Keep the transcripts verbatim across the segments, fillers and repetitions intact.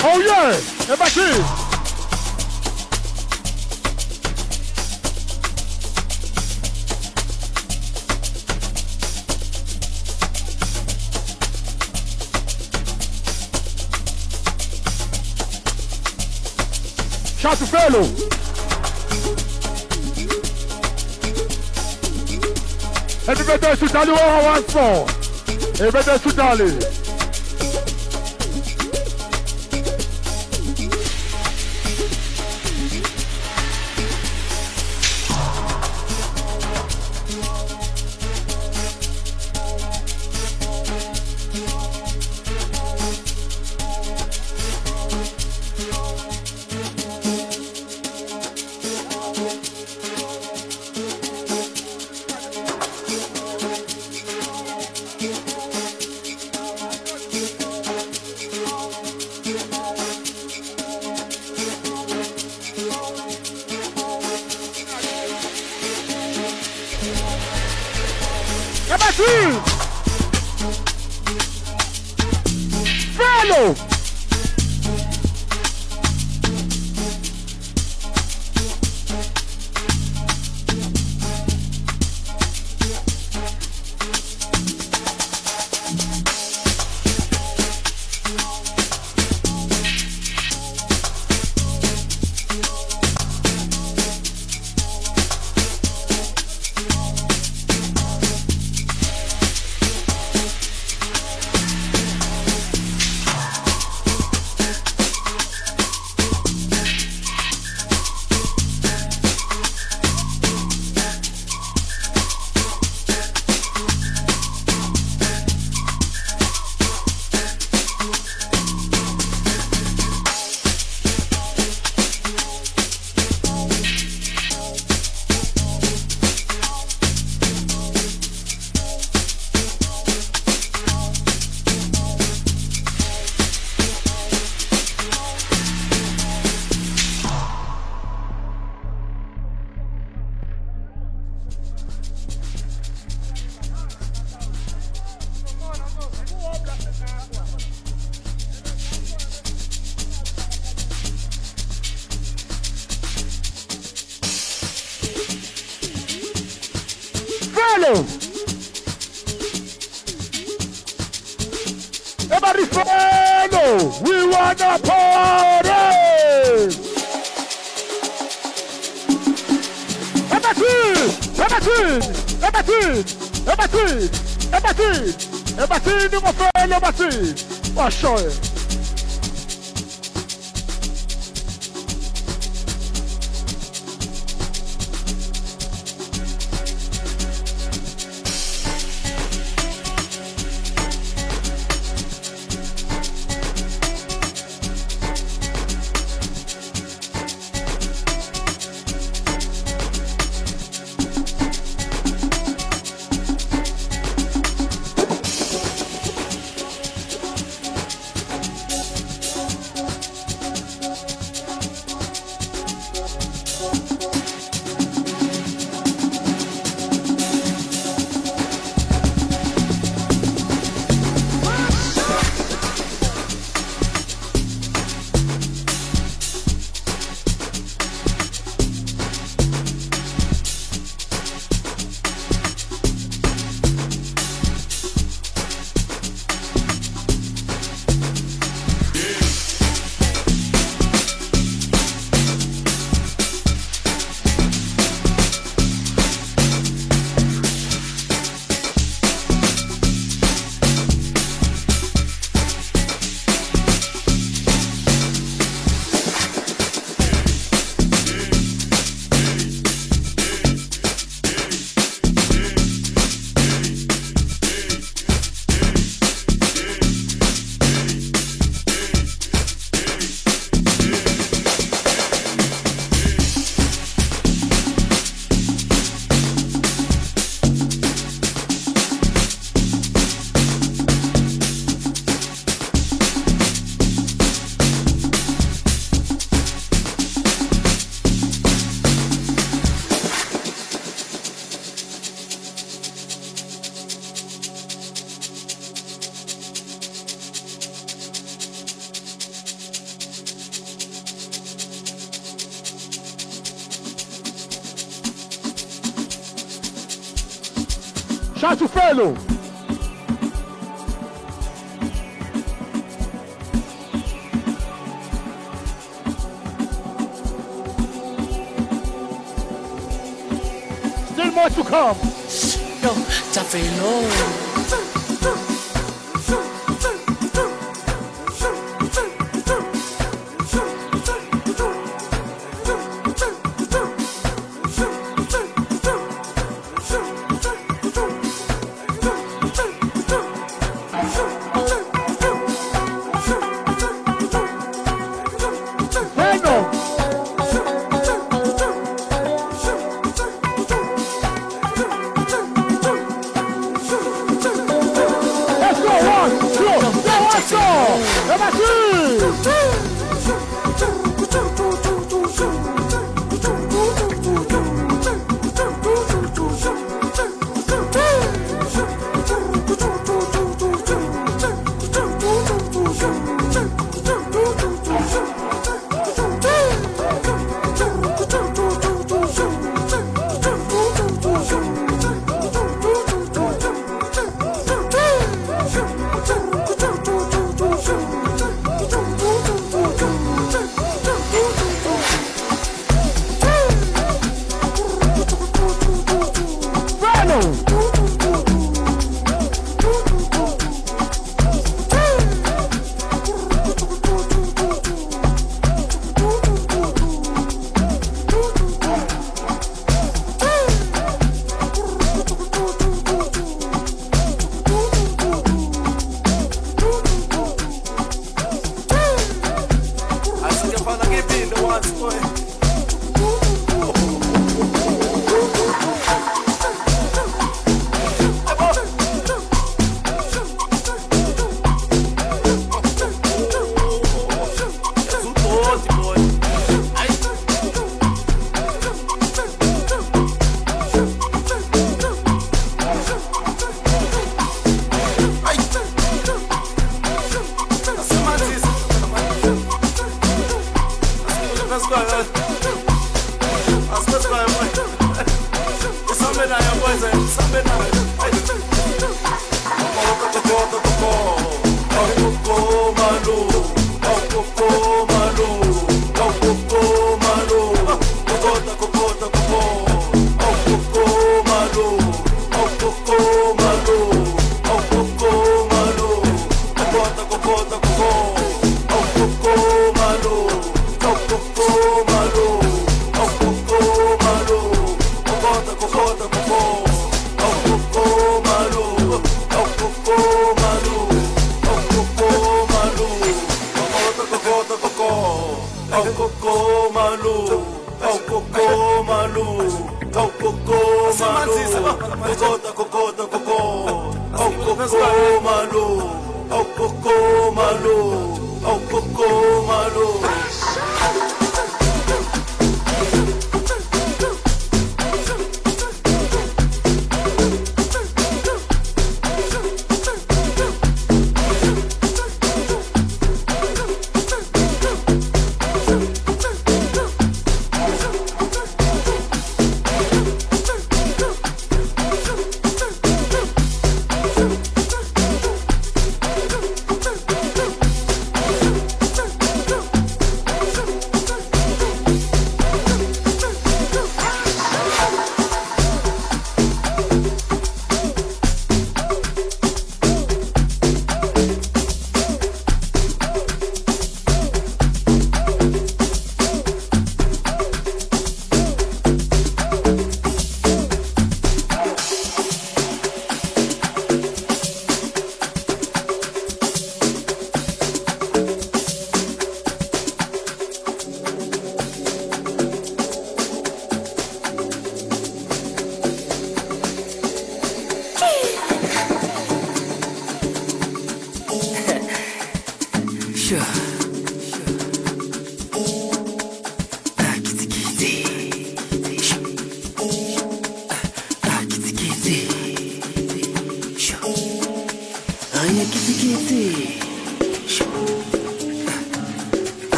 Oh yeah, é bati. Chato Felo. Everybody should tell you all once more. Everybody should tell you. Felo! Everybody follow! We wanna party! É batido! É batido! É batido! É batido! É batido! É batido, meu filho! É batido! Oxói! Shout to fellow. Still more to come. Yo, ta fellow.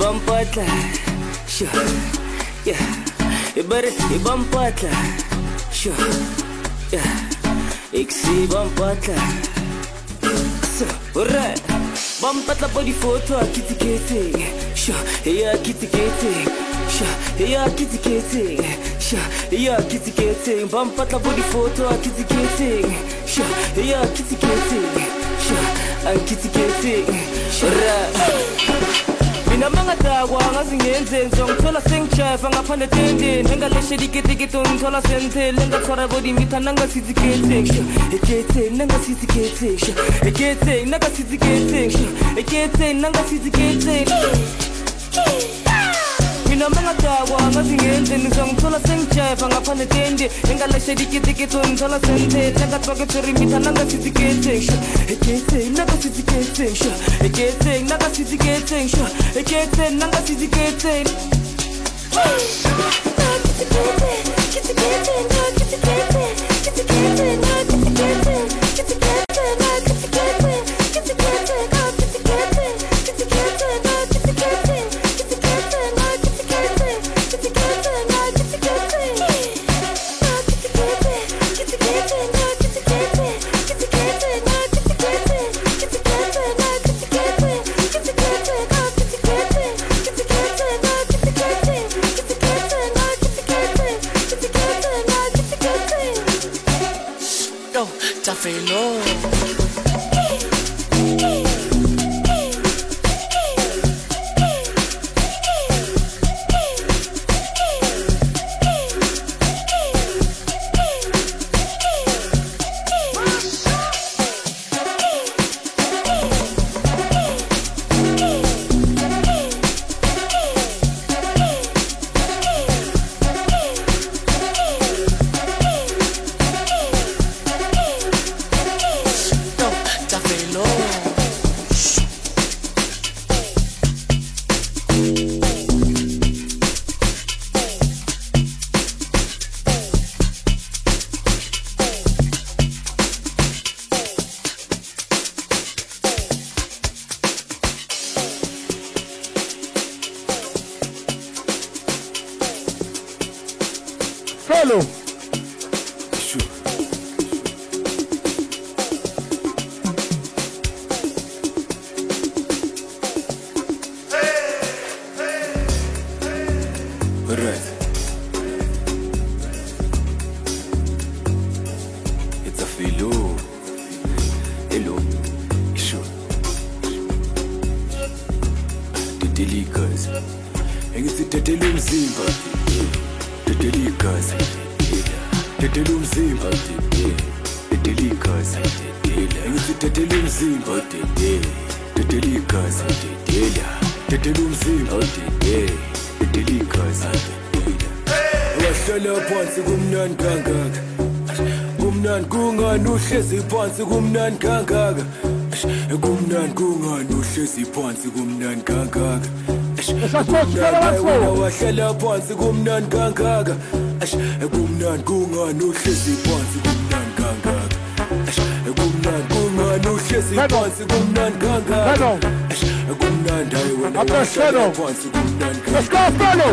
ibampatla sure yeah ibare ibampatla sure yeah iksi bampatla so alright bampatla body photo kitty kitty sure yeah kitty kitty sure yeah kitty kitty sure yeah kitty kitty bampatla body photo kitty kitty sure yeah kitty kitty sure and kitty kitty sure mina mangadakwa ngazingenze ngizongithola sengichef ngaphandle tendeni engaleshe diketikito ngithola sentele ngathora body mitha nangasithi kethe ekethe nangasithi kethe ekethe nangasithi kethe ekethe nangasithi kethe mina mangadakwa ngazingenze ngizongithola sengichef ngaphandle tendeni engaleshe diketikito ngithola sentele ngathora body mitha nangasithi kethe ekethe nangasithi kethe ekethe nangasithi kethe ekethe nangasithi kethe Phansi kumnandi kangaka kumnandi kungani uhlezi phansi kumnandi kangaka wena wahlala phansi kumnandi kangaka kumnandi kungani uhlezi phansi kumnandi kangaka kumnandi kungani uhlezi phansi kumnandi kangaka kumnandi wena wahlala phansi kumnandi kangaka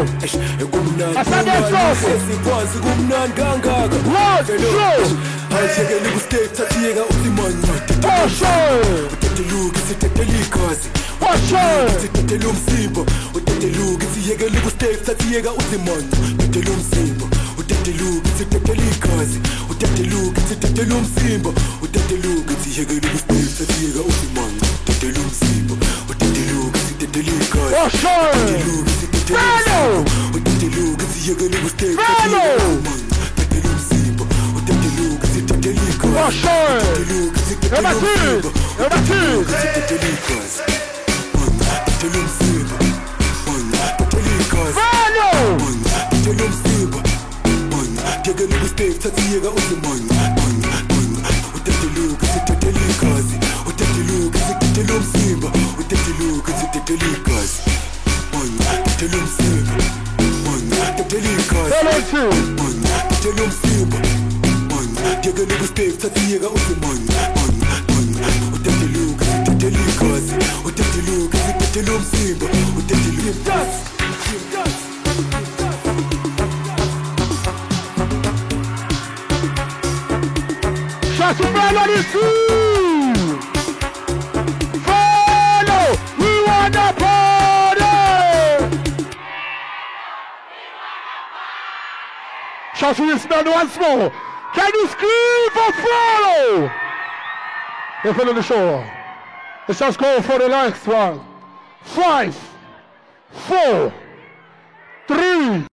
uhlezi phansi kumnandi kangaka Ayekele kustay tathiyeka usimanya uteteluki sitetelikazi sitetelum simba uteteluki siyekele kustay tathiyeka usimanya utetelum simba uteteluki sitetelikazi uteteluki sitetelum simba uteteluki siyekele kustay tathiyeka usimanya utetelum simba uteteluki sitetelikazi uteteluki sitetelum uteteluki siyekele kustay tathiyeka usimanya Oh, sure. Eu bati! Eu bati! Jega nigga stay tathiyeka usimanya uteteluka sitetelikazi uteteluka uthethe umsindo uthethe dance dance. Shots of blood on his feet. Follow, we want the party. Shots of this man once more. Can you scream for follow? They follow the show. Let's just go for the next one. Five, four, three.